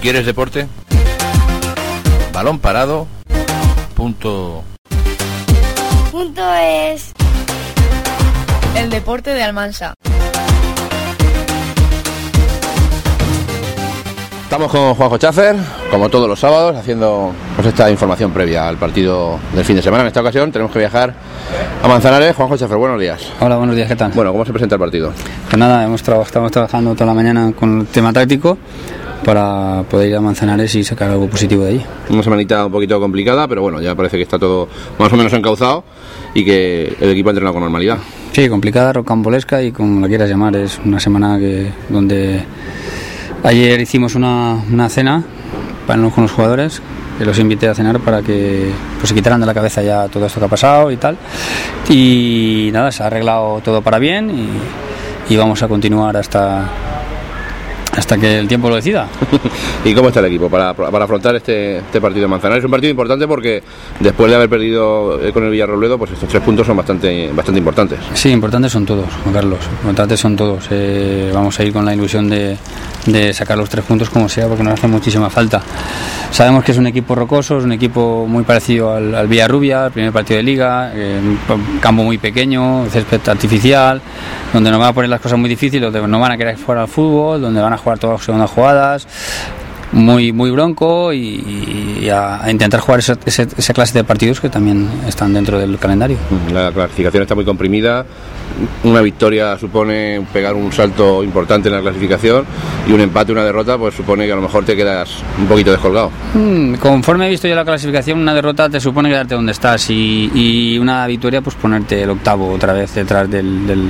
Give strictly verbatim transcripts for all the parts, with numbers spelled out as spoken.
¿Quieres deporte? Balón parado. Punto. Punto es. El deporte de Almansa. Estamos con Juanjo Chafer, como todos los sábados, haciendo pues esta información previa al partido del fin de semana. En esta ocasión tenemos que viajar a Manzanares. Juanjo Chafer, buenos días. Hola, buenos días, ¿qué tal? Bueno, ¿cómo se presenta el partido? Pues nada, hemos traba- estamos trabajando toda la mañana con el tema táctico para poder ir a Manzanares y sacar algo positivo de ahí. Una semanita un poquito complicada, pero bueno, ya parece que está todo más o menos encauzado y que el equipo ha entrenado con normalidad. Sí, complicada, rocambolesca y como la quieras llamar, es una semana que donde ayer hicimos una, una cena para, con los jugadores, que los invité a cenar para que pues, se quitaran de la cabeza ya todo esto que ha pasado y tal. Y nada, se ha arreglado todo para bien y, y vamos a continuar hasta... hasta que el tiempo lo decida. ¿Y cómo está el equipo para, para afrontar este, este partido de Manzanares? Es un partido importante porque después de haber perdido con el Villarrobledo, pues estos tres puntos son bastante, bastante importantes. Sí, importantes son todos, Juan Carlos, importantes son todos. Eh, vamos a ir con la ilusión de, de sacar los tres puntos como sea, porque nos hace muchísima falta. Sabemos que es un equipo rocoso, es un equipo muy parecido al, al Villarrubia, el primer partido de Liga, eh, un campo muy pequeño, césped artificial, donde nos van a poner las cosas muy difíciles, donde no van a querer jugar al fútbol, donde van a jugar todas las segundas jugadas, muy muy bronco y, y a, a intentar jugar esa, esa, esa clase de partidos que también están dentro del calendario. La clasificación está muy comprimida, una victoria supone pegar un salto importante en la clasificación y un empate, una derrota, pues supone que a lo mejor te quedas un poquito descolgado. Mm, conforme he visto yo la clasificación, una derrota te supone quedarte donde estás y, y una victoria pues ponerte el octavo otra vez detrás del... del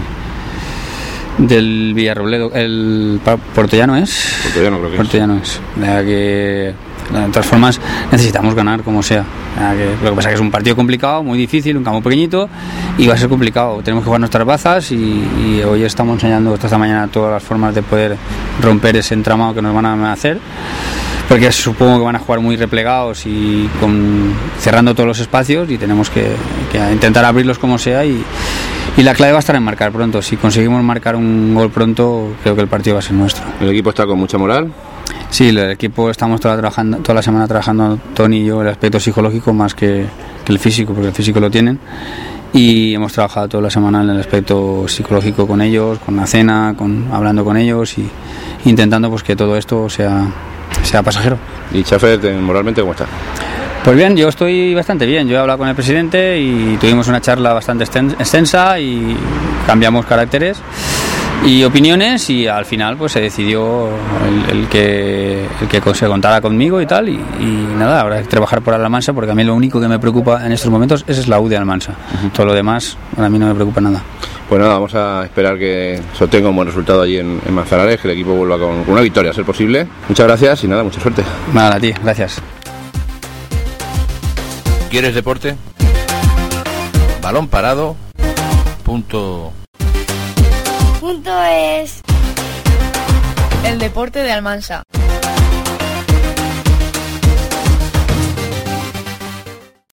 del Villarrobledo, el Puertollano es. Puertollano creo que Puertollano es. La que, de todas formas, necesitamos ganar como sea. La que, lo que pasa es que es un partido complicado, muy difícil, un campo pequeñito y va a ser complicado. Tenemos que jugar nuestras bazas y, y hoy estamos enseñando esta mañana todas las formas de poder romper ese entramado que nos van a hacer. Porque supongo que van a jugar muy replegados y con, cerrando todos los espacios y tenemos que, que intentar abrirlos como sea y, y la clave va a estar en marcar pronto. Si conseguimos marcar un gol pronto, creo que el partido va a ser nuestro. ¿El equipo está con mucha moral? Sí, el equipo estamos toda, trabajando, toda la semana trabajando Tony y yo el aspecto psicológico más que, que el físico, porque el físico lo tienen. Y hemos trabajado toda la semana en el aspecto psicológico con ellos, con la cena, con, hablando con ellos y intentando pues que todo esto sea... sea pasajero. ¿Y Chafer, moralmente cómo está? Pues bien, yo estoy bastante bien. Yo he hablado con el presidente y tuvimos una charla bastante extensa y cambiamos caracteres y opiniones y al final pues se decidió el, el que el que se contara conmigo y tal y, y nada, ahora hay que trabajar por Almansa porque a mí lo único que me preocupa en estos momentos es la U de Almansa. Uh-huh. Todo lo demás a mí no me preocupa nada. Pues nada, vamos a esperar que se obtenga un buen resultado allí en, en Manzanares, que el equipo vuelva con, con una victoria, a ser posible. Muchas gracias y nada, mucha suerte. Nada, a ti, gracias. ¿Quieres deporte? Balón parado. Punto. Punto es. El deporte de Almansa.